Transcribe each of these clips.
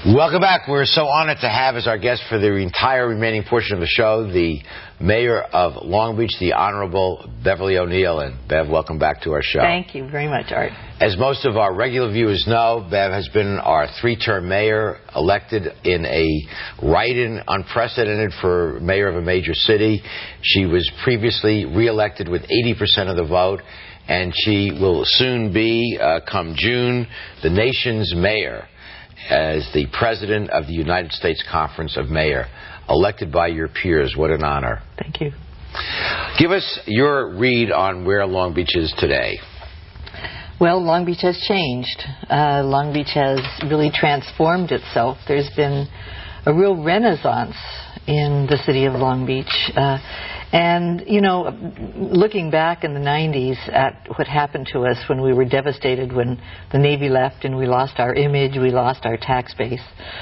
Welcome back. We're so honored to have as our guest for the entire remaining portion of the show the Mayor of Long Beach, the Honorable Beverly O'Neill. And Bev, welcome back to our show. Thank you very much, Art. As most of our regular viewers know, Bev has been our three-term mayor, elected in a write-in, unprecedented for mayor of a major city. She was previously re-elected with 80% of the vote, and she will soon be, come June, the nation's mayor as the president of the United States Conference of Mayor, elected by your peers. What an honor. Thank you. Give us your read on where Long Beach is today. Well, Long Beach has changed. Long Beach has really transformed itself. There's been a real renaissance in the city of Long Beach. And, you know, looking back in the 90s at what happened to us when we were devastated when the Navy left and we lost our image, we lost our tax base,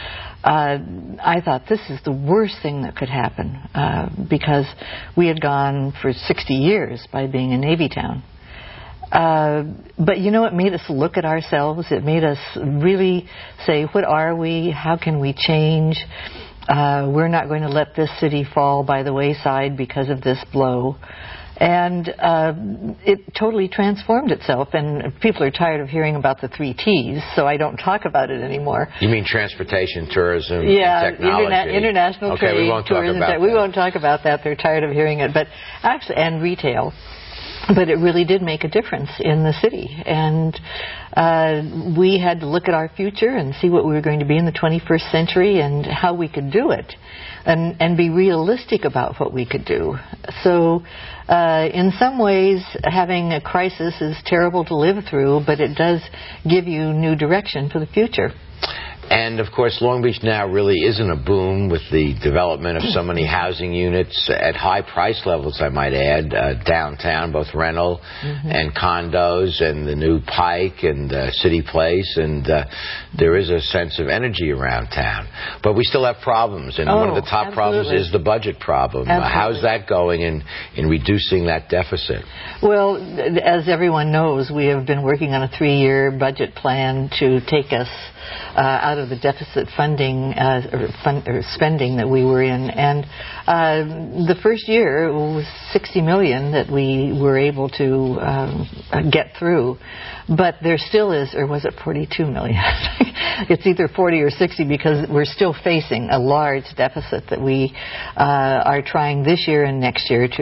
I thought this is the worst thing that could happen because we had gone for 60 years by being a Navy town. But, you know, it made us look at ourselves. It made us really say, what are we? How can we change? We're not going to let this city fall by the wayside because of this blow. And it totally transformed itself. And people are tired of hearing about the 3 T's, so I don't talk about it anymore. You mean transportation, tourism, and technology? International trade, we won't tourism. Talk about that. We won't talk about that. They're tired of hearing it. But actually, and retail. But it really did make a difference in the city. And we had to look at our future and see what we were going to be in the 21st century and how we could do it and be realistic about what we could do. So in some ways, having a crisis is terrible to live through, but it does give you new direction for the future. And, of course, Long Beach now really is in a boom with the development of so many housing units at high price levels, I might add, downtown, both rental and condos, and the new Pike and City Place, and there is a sense of energy around town. But we still have problems, and one of the top problems is the budget problem. How's that going in reducing that deficit? Well, as everyone knows, we have been working on a 3-year budget plan to take us out of the deficit funding or spending that we were in, and the first year it was $60 million that we were able to get through, but there still is, or was it $42 million? It's either 40 or 60 because we're still facing a large deficit that we are trying this year and next year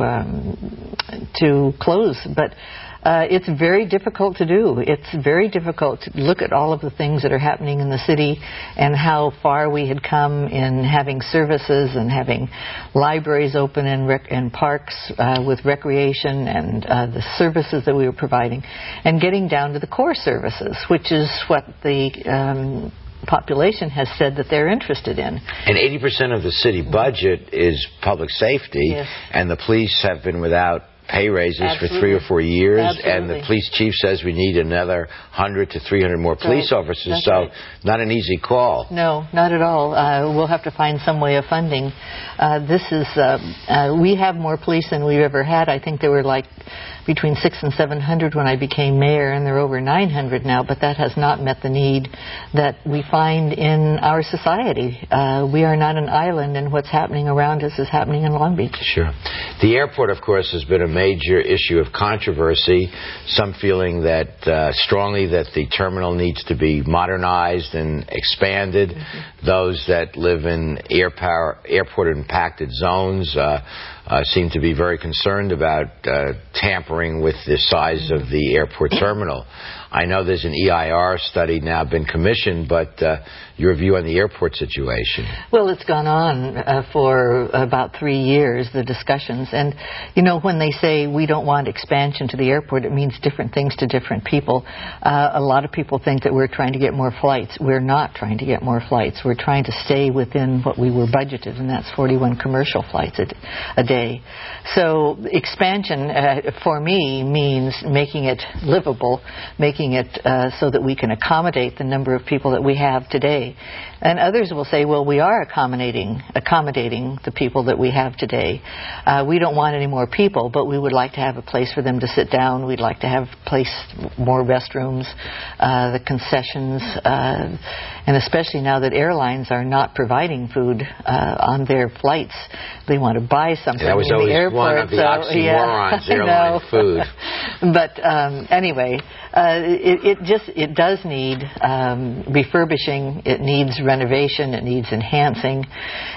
to close, but it's very difficult to do. It's very difficult to look at all of the things that are happening in the city and how far we had come in having services and having libraries open and parks with recreation and the services that we were providing, and getting down to the core services, which is what the population has said that they're interested in. And 80% of the city budget is public safety, and the police have been without pay raises for 3 or 4 years, and the police chief says we need another 100 to 300 more police officers, so not an easy call. No, not at all. We'll have to find some way of funding. We have more police than we've ever had. I think there were like between 600 and 700 when I became mayor, and there are over 900 now, but that has not met the need that we find in our society. We are not an island, and what's happening around us is happening in Long Beach. Sure. The airport, of course, has been a major issue of controversy, some feeling that strongly that the terminal needs to be modernized and expanded. Those that live in airport-impacted zones seem to be very concerned about tampering with the size of the airport terminal. I know there's an EIR study now been commissioned, but your view on the airport situation? Well, it's gone on for about 3 years, the discussions. And, you know, when they say we don't want expansion to the airport, it means different things to different people. A lot of people think that we're trying to get more flights. We're not trying to get more flights. We're trying to stay within what we were budgeted, and that's 41 commercial flights a day. So expansion, for me, means making it livable, making it so that we can accommodate the number of people that we have today. And others will say, well, we are accommodating the people that we have today. We don't want any more people, but we would like to have a place for them to sit down. We'd like to have more restrooms, the concessions. And especially now that airlines are not providing food on their flights, they want to buy something that was in the always airport. one of the oxymorons, airline food. But anyway, it does need refurbishing. It needs renovation. It needs enhancing.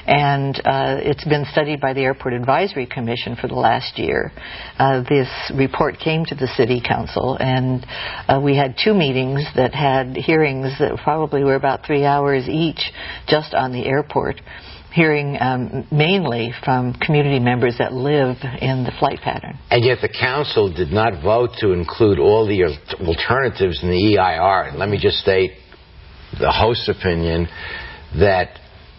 And it's been studied by the Airport Advisory Commission for the last year. This report came to the City Council, and we had 2 meetings that had hearings that probably were about 3 hours each just on the airport, hearing mainly from community members that live in the flight pattern. And yet the council did not vote to include all the alternatives in the EIR. And let me just state the host's opinion that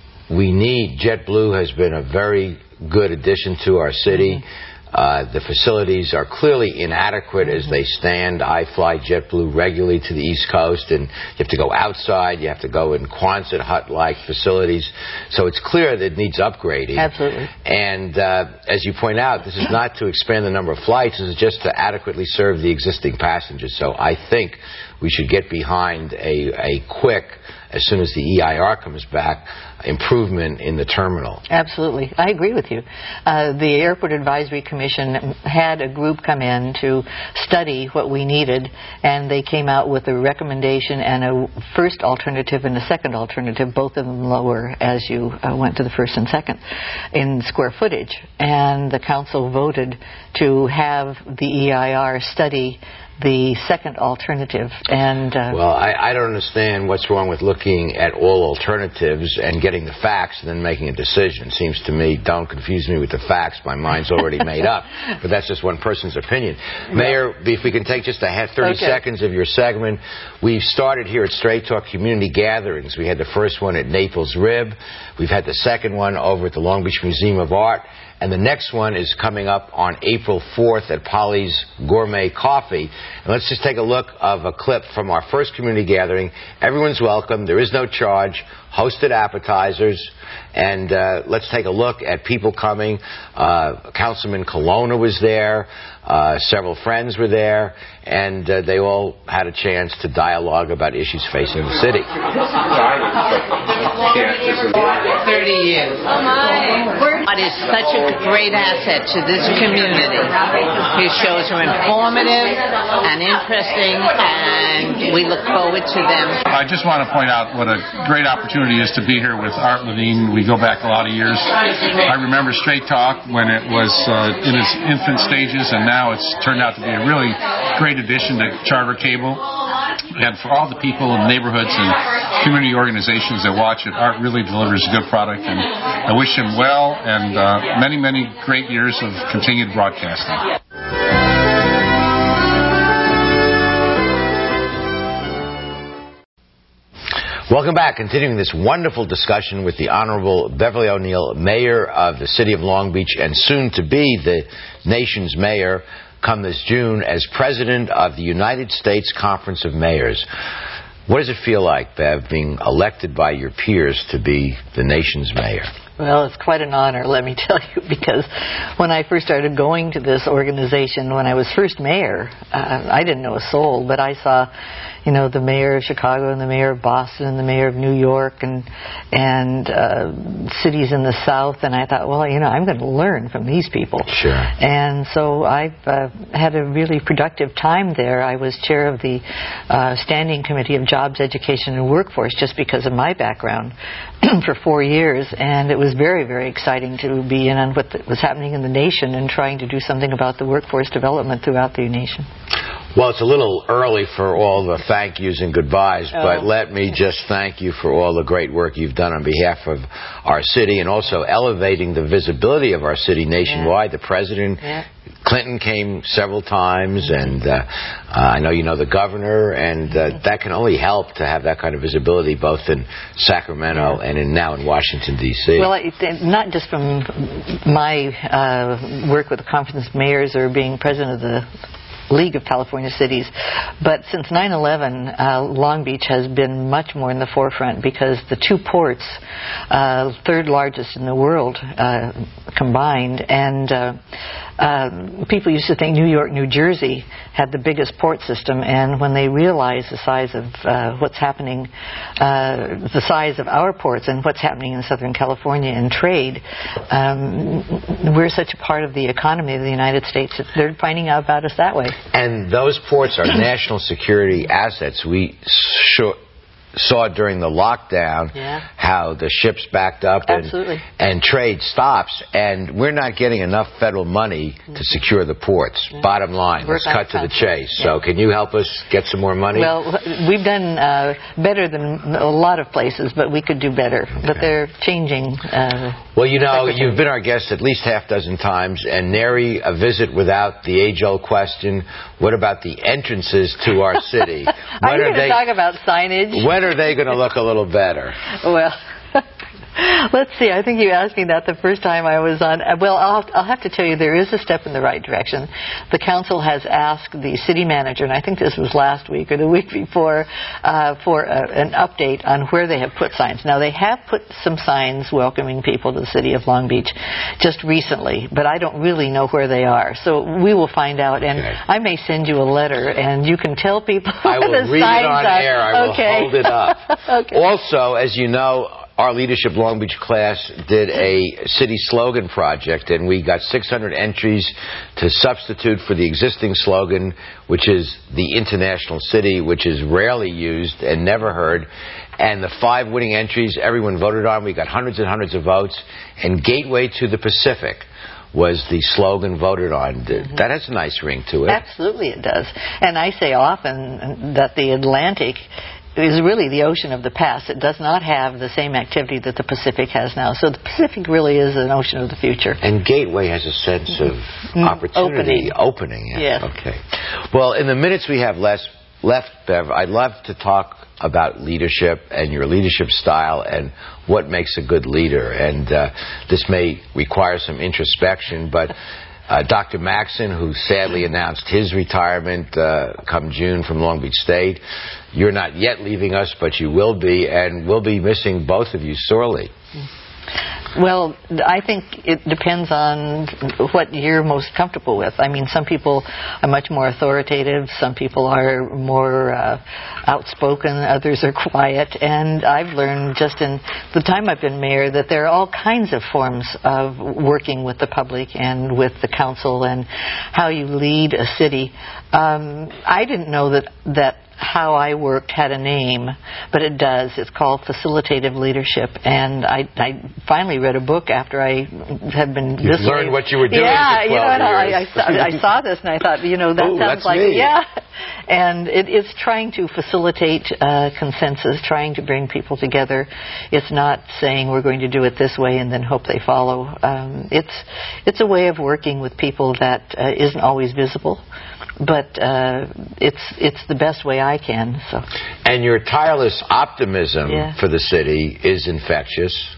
we need. JetBlue has been a very good addition to our city. The facilities are clearly inadequate as they stand. I fly JetBlue regularly to the East Coast, and you have to go outside. You have to go in Quonset hut-like facilities. So it's clear that it needs upgrading. Absolutely. And as you point out, this is not to expand the number of flights. This is just to adequately serve the existing passengers. So I think we should get behind a quick, as soon as the EIR comes back, improvement in the terminal. Absolutely. I agree with you. The Airport Advisory Commission had a group come in to study what we needed, and they came out with a recommendation and a first alternative and a second alternative, both of them lower as you went to the first and second in square footage. And the council voted to have the EIR study the second alternative. And well, I don't understand what's wrong with looking at all alternatives and getting the facts and then making a decision. Seems to me, don't confuse me with the facts. My mind's already made up. But that's just one person's opinion. Mayor, if we can take just 30 seconds of your segment. We've started here at Straight Talk community gatherings. We had the first one at Naples Rib. We've had the second one over at the Long Beach Museum of Art. And the next one is coming up on April 4th at Polly's Gourmet Coffee. And let's just take a look of a clip from our first community gathering. Everyone's welcome. There is no charge. Hosted appetizers. And let's take a look at people coming. Councilman Colonna was there. Several friends were there. And they all had a chance to dialogue about issues facing the city. 30 years. Oh my. It is such a great asset to this community. His shows are informative and interesting, and we look forward to them. I just want to point out what a great opportunity it is to be here with Art Levine. We go back a lot of years. I remember Straight Talk when it was in its infant stages, and now it's turned out to be a really great addition to Charter Cable. And for all the people in neighborhoods and community organizations that watch it, Art really delivers a good product, and I wish him well and many, many great years of continued broadcasting. Welcome back. Continuing this wonderful discussion with the Honorable Beverly O'Neill, Mayor of the City of Long Beach and soon to be the nation's mayor come this June as President of the United States Conference of Mayors. What does it feel like, Bev, being elected by your peers to be the nation's mayor? Well, it's quite an honor, let me tell you, because when I first started going to this organization, when I was first mayor, I didn't know a soul, but I saw, the mayor of Chicago and the mayor of Boston and the mayor of New York and cities in the South, and I thought, well, I'm going to learn from these people. Sure. And so I've had a really productive time there. I was chair of the Standing Committee of Jobs, Education, and Workforce just because of my background for 4 years, and it was very, very exciting to be in on what was happening in the nation and trying to do something about the workforce development throughout the nation. Well, it's a little early for all the thank yous and goodbyes, but let me just thank you for all the great work you've done on behalf of our city and also elevating the visibility of our city nationwide. The President, Clinton, came several times, and I know you know the governor, and that can only help to have that kind of visibility both in Sacramento and now in Washington, D.C. Well, not just from my work with the Conference of Mayors or being president of the League of California Cities, but since 9/11, Long Beach has been much more in the forefront because the 2 ports, third largest in the world combined, and people used to think New York, New Jersey had the biggest port system, and when they realized the size of what's happening, the size of our ports and what's happening in Southern California in trade, we're such a part of the economy of the United States that they're finding out about us that way. And those ports are national security assets. We saw during the lockdown how the ships backed up and trade stops, and we're not getting enough federal money to secure the ports. Bottom line, let's cut to the chase. So can you help us get some more money? Well, we've done better than a lot of places, but we could do better. But they're changing. Well, you know, you've been our guest at least half dozen times, and nary a visit without the age-old question, what about the entrances to our city? Are you going to talk about signage? When are they going to look a little better? Well, let's see. I think you asked me that the first time I was on. Well, I'll have to tell you there is a step in the right direction. The council has asked the city manager, and I think this was last week or the week before, for an update on where they have put signs. Now, they have put some signs welcoming people to the city of Long Beach just recently, but I don't really know where they are. So we will find out, and I may send you a letter, and you can tell people I will where the read signs it on are. air. I will hold it up. Also, as you know, our Leadership Long Beach class did a city slogan project, and we got 600 entries to substitute for the existing slogan, which is the International City, which is rarely used and never heard. And the 5 winning entries, everyone voted on. We got hundreds and hundreds of votes. And Gateway to the Pacific was the slogan voted on. That has a nice ring to it. Absolutely it does. And I say often that the Atlantic is really the ocean of the past. It does not have the same activity that the Pacific has now. So the Pacific really is an ocean of the future. And Gateway has a sense of opportunity. Opening. Yes. Okay. Well, in the minutes we have left, Bev, I'd love to talk about leadership and your leadership style and what makes a good leader. And this may require some introspection, but Dr. Maxson, who sadly announced his retirement come June from Long Beach State, you're not yet leaving us, but you will be, and we'll be missing both of you sorely. Well, I think it depends on what you're most comfortable with. I mean, some people are much more authoritative. Some people are more outspoken. Others are quiet. And I've learned just in the time I've been mayor that there are all kinds of forms of working with the public and with the council and how you lead a city. I didn't know that how I worked had a name, but it does. It's called facilitative leadership, and I finally read a book after I had been this way. You learned what you were doing for 12 years. I saw this and I thought, that sounds like me. And it's trying to facilitate consensus, trying to bring people together. It's not saying we're going to do it this way and then hope they follow. It's a way of working with people that isn't always visible, but it's the best way I can. So. And your tireless optimism for the city is infectious.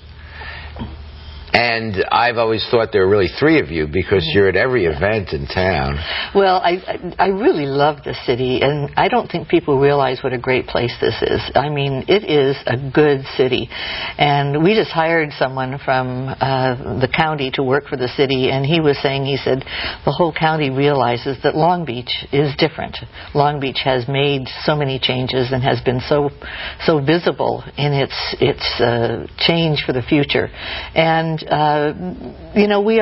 And I've always thought there were really 3 of you because you're at every event in town. Well, I really love the city, and I don't think people realize what a great place this is. I mean, it is a good city. And we just hired someone from the county to work for the city, and he said the whole county realizes that Long Beach is different. Long Beach has made so many changes and has been so visible in its change for the future. And we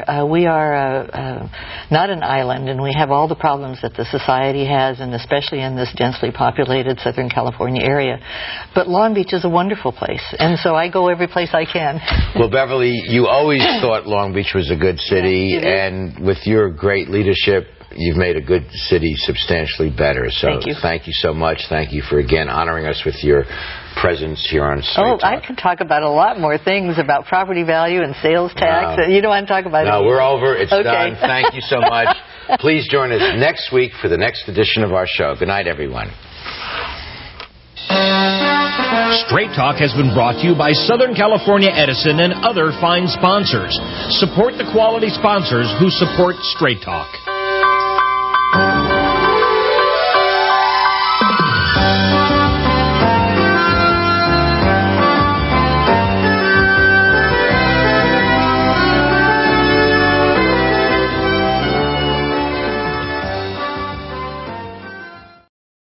are not an island, and we have all the problems that the society has, and especially in this densely populated Southern California area. But Long Beach is a wonderful place, and so I go every place I can. Well, Beverly, you always thought Long Beach was a good city, and with your great leadership, you've made a good city substantially better. So thank you so much. Thank you for, again, honoring us with your presence here on Straight Talk. I can talk about a lot more things about property value and sales tax. No. You don't want to talk about it. No, we're over. It's done. Thank you so much. Please join us next week for the next edition of our show. Good night, everyone. Straight Talk has been brought to you by Southern California Edison and other fine sponsors. Support the quality sponsors who support Straight Talk.